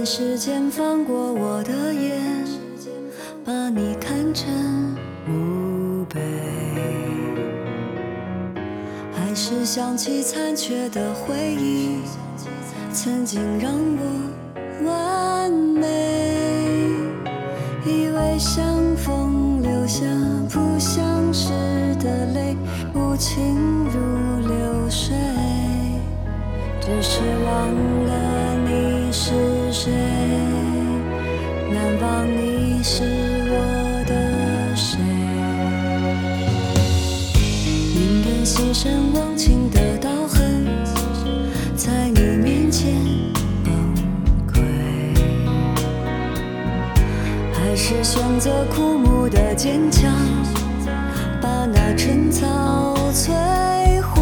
愿时间放过我的眼，把你看成墓碑，还是想起残缺的回忆，曾经让我完美，以为相逢留下不相识的泪，无情如流水，只是忘了你是谁，难忘你是我的谁，宁愿牺牲忘情的刀痕，在你面前崩溃，还是选择枯木的坚强，把那春草摧毁，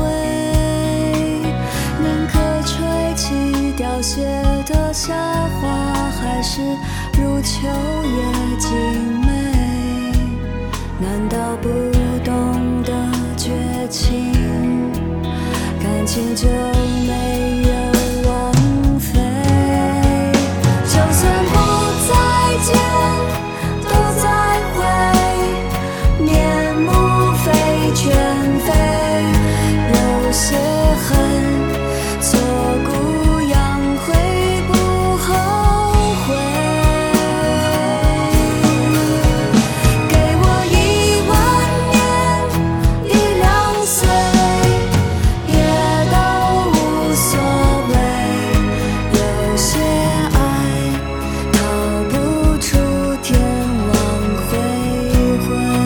宁可吹起凋谢的夏花，还是如秋叶静美，难道不懂得绝情，感情就没有枉费，就算不再见都再会，面目非全非，有些恨挫骨扬灰不后悔，给我10000年1两岁，也都无所谓，有些爱逃不出天网恢恢。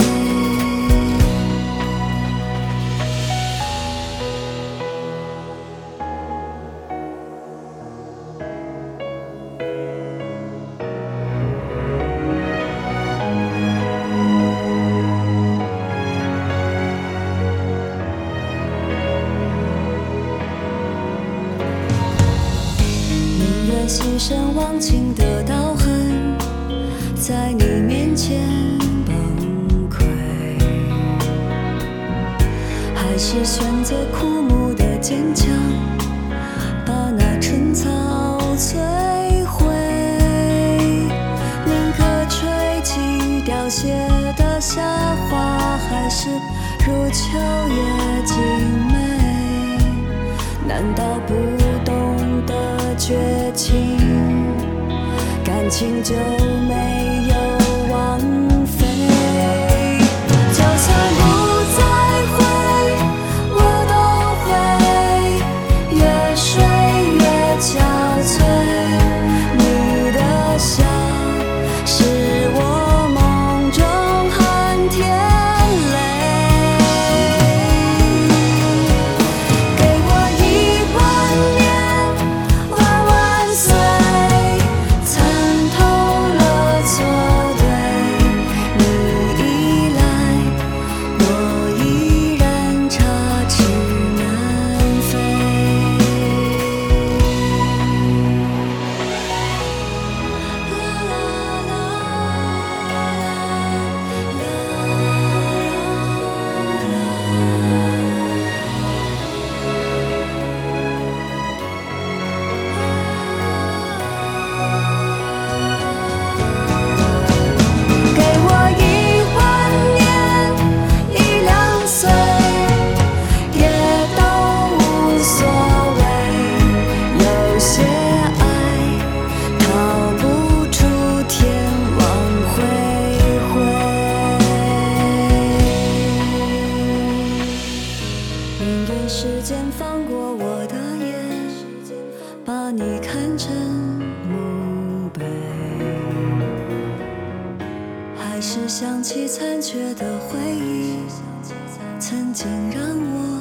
宁愿牺牲忘情的刀痕，在你面前崩溃，还是选择枯木的坚强，把那春草摧毁，宁可吹起凋谢的夏花，还是如秋叶静美，难道不懂得绝情，感情就没有枉费，就算不再会我都会越睡越憔悴，你的笑是我梦中寒天泪，给我10000年万万岁，参透了错对，你已来，我依然插翅难飞。给我10000年1两岁，也都无所谓，有些爱逃不出天网恢恢，宁愿时间放过我的眼，把你看成墓碑，还是想起残缺的回忆，曾经让我